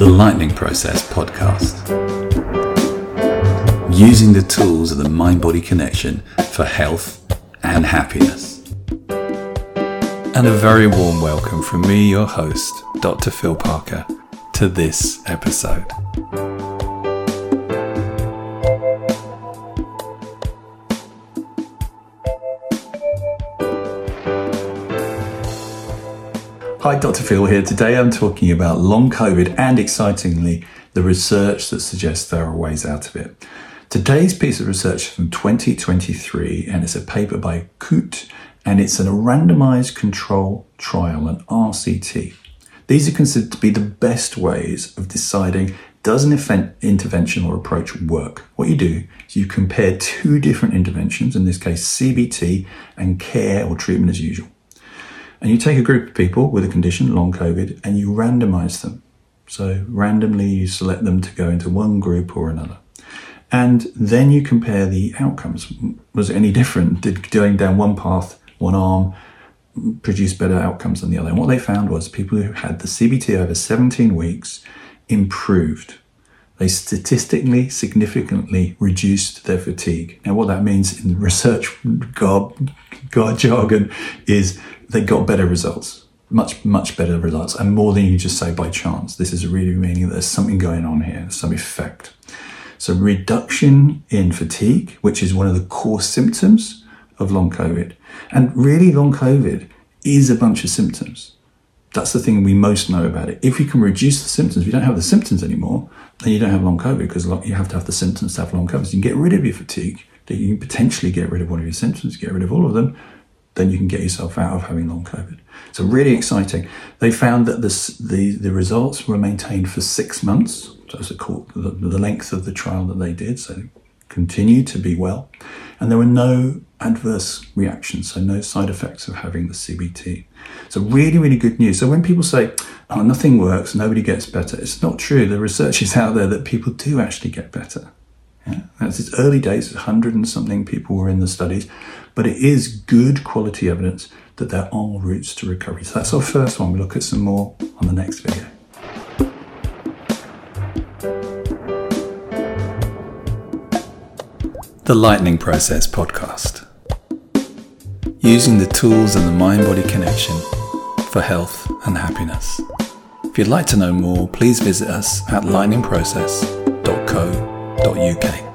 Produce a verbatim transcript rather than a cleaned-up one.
The Lightning Process podcast. Using the tools of the mind-body connection for health and happiness. And a very warm welcome from me, your host, Doctor Phil Parker, to this episode. Hi, Doctor Phil here. Today I'm talking about long COVID and, excitingly, the research that suggests there are ways out of it. Today's piece of research is from twenty twenty-three, and it's a paper by Coote, and it's a randomized control trial, an R C T. These are considered to be the best ways of deciding, does an intervention or approach work? What you do is you compare two different interventions, in this case C B T and care or treatment as usual. And you take a group of people with a condition, long COVID, and you randomize them. So randomly you select them to go into one group or another. And then you compare the outcomes. Was it any different? Did going down one path, one arm, produce better outcomes than the other? And what they found was people who had the C B T over seventeen weeks improved. They statistically significantly reduced their fatigue. Now what that means in research garb, garb jargon is they got better results, much, much better results, and more than you just say by chance. This is really meaning that there's something going on here, some effect. So reduction in fatigue, which is one of the core symptoms of long COVID. And really long COVID is a bunch of symptoms. That's the thing we most know about it. If you can reduce the symptoms, if you don't have the symptoms anymore, then you don't have long COVID, because you have to have the symptoms to have long COVID. So you can get rid of your fatigue, then you can potentially get rid of one of your symptoms, get rid of all of them, then you can get yourself out of having long COVID. So really exciting. They found that this, the, the results were maintained for six months. So that's the, the length of the trial that they did. So continued to be well. And there were no adverse reactions, so no side effects of having the C B T. So really, really good news. So when people say, oh, nothing works, nobody gets better, it's not true. The research is out there that people do actually get better. Yeah? That's its early days, a hundred and something people were in the studies, but it is good quality evidence that there are routes to recovery. So that's our first one. We'll look at some more on the next video. The Lightning Process podcast. Using the tools and the mind-body connection for health and happiness. If you'd like to know more, please visit us at lightning process dot co dot uk.